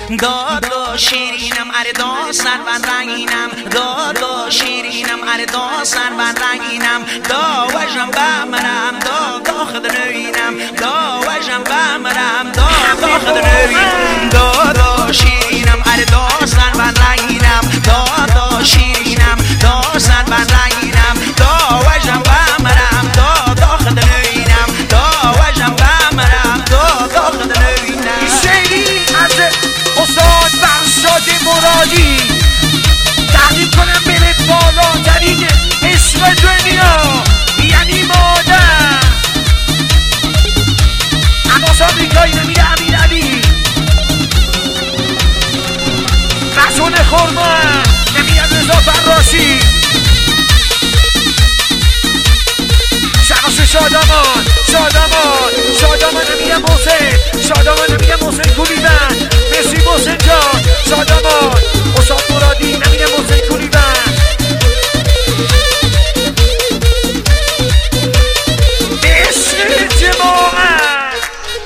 دادا شیرینم اره دا سر و رنگینم دادا شیرینم اره دا سر و رنگینم دا وجم بمرم دا خدنوینم دا وجم بمرم دا خدنوینم دادا شیرینم اره دا سر و رنگینم دادا شیرینم دا سر و رنگینم دا وجم بمرم دا خدنوینم دا وجم بمرم دا خدنوینم استاد فرشاد مرادی تقدیم کنم بره بالاترین عشق دنیا یعنی مادر عباس آمریکایی نمیره امیرعلی رسول خورمان نمیره رضا فراشی شخص شادامان نمیره محسن کولیبن مرسی محسن جان شادامان استاد مرادی نمیره محسن کولیبن عشق جماعت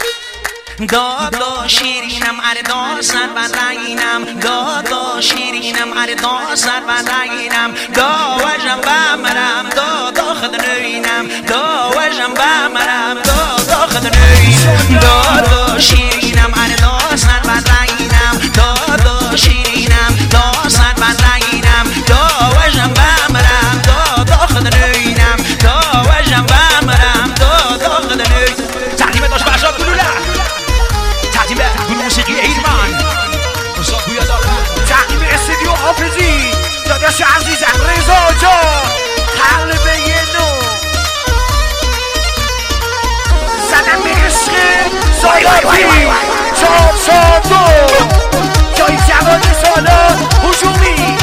دادا شیرینم اره دا سر و رنگینم دادا شیرینم اره دا سر و رنگینم دا وجم بمرم دا خدنوینم دا وجم بمرم دا خدنوینم دادا شیرینم اره دا سر و رنگینم دادا شیرینم دا سر و رنگینم دا وجم بمرم دا خدنوینم دا وجم بمرم دا خدنوینم تقدیم داشت فرشاد گلوله تقدیم گروه موسیقی ایرمان استاد گویا دارد تقدیم استودیو حافظی داداش عزیزم رضا جان قلب نو زدن به عشق سالارتی 402 جای جوان سالار هجومی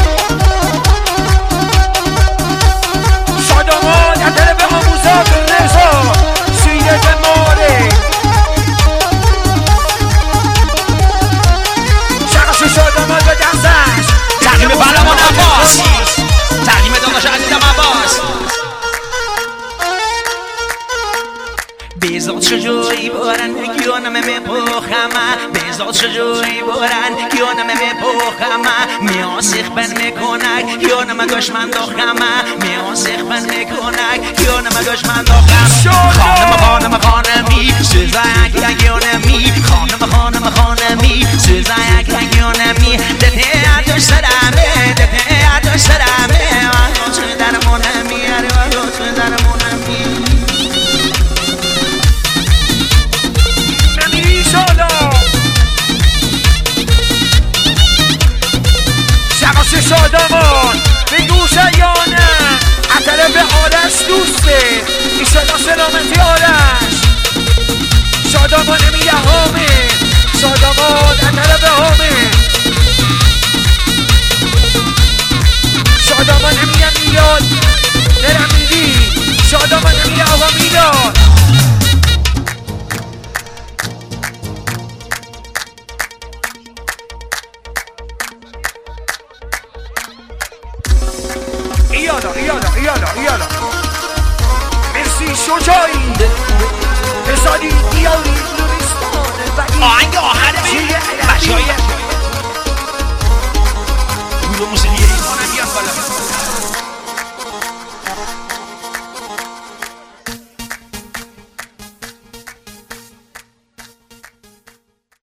شادامان ادره به آموزاد رضا سیرت ماره شادامان به دستش تقدیم برمان عباس تقدیم داداش عزیزم عباس بیزاد شجوعی بارن کیانم میپوخم بیزاد شجوعی بارن کیانم میپوخم میاسخ بن میکنک کیانم دشمن داخم میاسخ بن میکنک کیانم دشمن داخم خانمی سوزای کیانمی خانمی سوزای کیانمی دته اتش سرامه دته اتش سرامه تو درمونمی اره تو درمونمی شقاش شادامان به گوش یانه عطره به آرش دوسته ایشالا سلامتی آرش شادامان نمیه هامه شادامان عطره به هامه شادامان نمیه میلاد نرمیدی شادامان نمیه آقا میلاد ایالا مرسی شجاعی حسادی ایالی